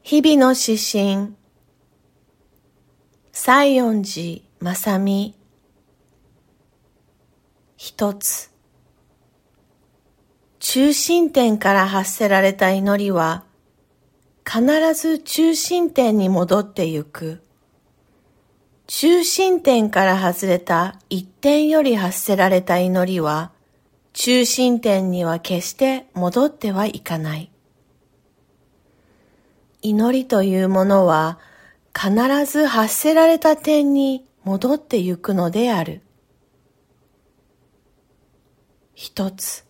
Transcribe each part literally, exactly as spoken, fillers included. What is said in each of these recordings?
日々の指針、西園寺正美。一つ、中心点から発せられた祈りは、必ず中心点に戻ってゆく。中心点から外れた一点より発せられた祈りは、中心点には決して戻ってはいかない。祈りというものは必ず発せられた点に戻ってゆくのである。一つ、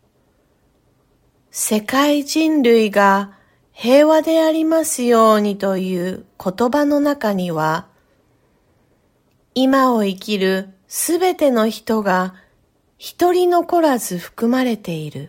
世界人類が平和でありますようにという言葉の中には、今を生きるすべての人が一人残らず含まれている。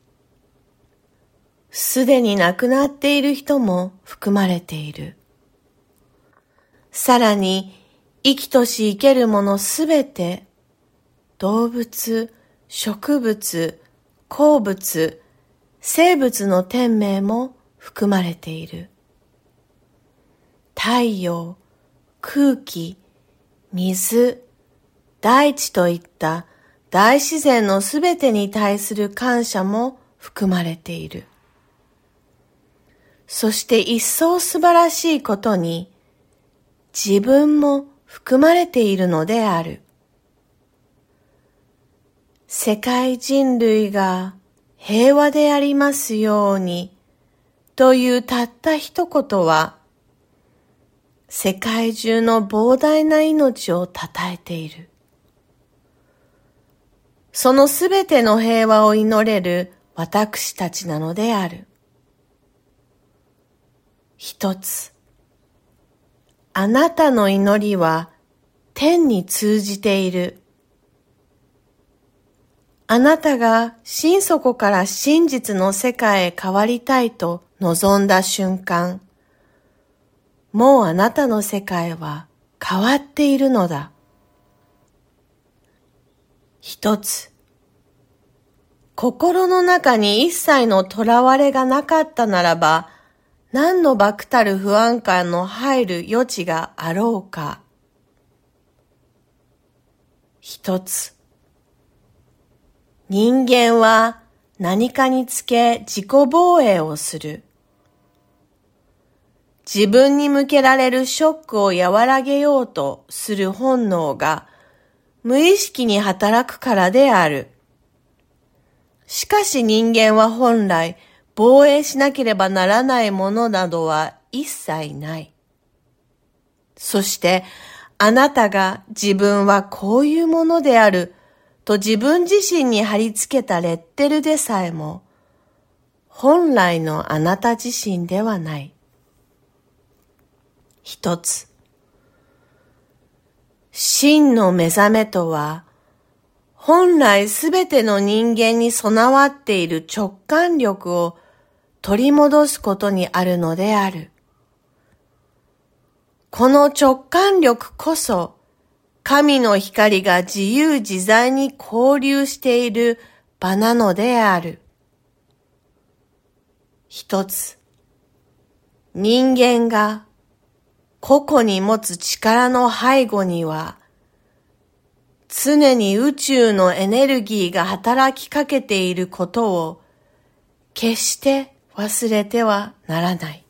すでに亡くなっている人も含まれている。さらに、生きとし生けるものすべて、動物、植物、鉱物、生物の天命も含まれている。太陽、空気、水、大地といった大自然のすべてに対する感謝も含まれている。そして一層素晴らしいことに、自分も含まれているのである。世界人類が平和でありますようにというたった一言は、世界中の膨大な命をたたえている。そのすべての平和を祈れる私たちなのである。一つ、あなたの祈りは天に通じている。あなたが心底から真実の世界へ変わりたいと望んだ瞬間、もうあなたの世界は変わっているのだ。一つ、心の中に一切のとらわれがなかったならば、何の漠たる不安感の入る余地があろうか。一つ、人間は何かにつけ自己防衛をする。自分に向けられるショックを和らげようとする本能が無意識に働くからである。しかし人間は本来防衛しなければならないものなどは一切ない。そしてあなたが自分はこういうものであると自分自身に貼り付けたレッテルでさえも本来のあなた自身ではない。一つ、真の目覚めとは本来すべての人間に備わっている直感力を取り戻すことにあるのである。この直感力こそ、神の光が自由自在に交流している場なのである。一つ、人間が個々に持つ力の背後には、常に宇宙のエネルギーが働きかけていることを決して忘れてはならない。